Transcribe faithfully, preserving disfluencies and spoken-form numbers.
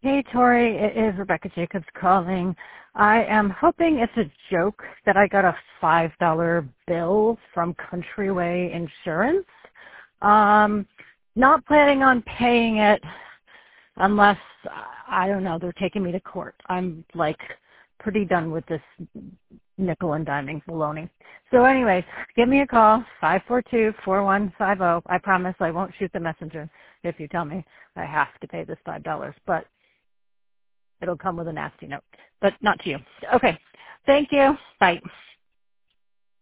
Hey, Tori, it is Rebecca Jacobs calling. I am hoping it's a joke that I got a five dollar bill from Countryway Insurance. Um, not planning on paying it unless, I don't know, they're taking me to court. I'm, like, pretty done with this nickel and diming baloney. So anyways, give me a call, five four two, four one five zero. I promise I won't shoot the messenger if you tell me I have to pay this five dollars, but it'll come with a nasty note, but not to you. Okay. Thank you. Bye.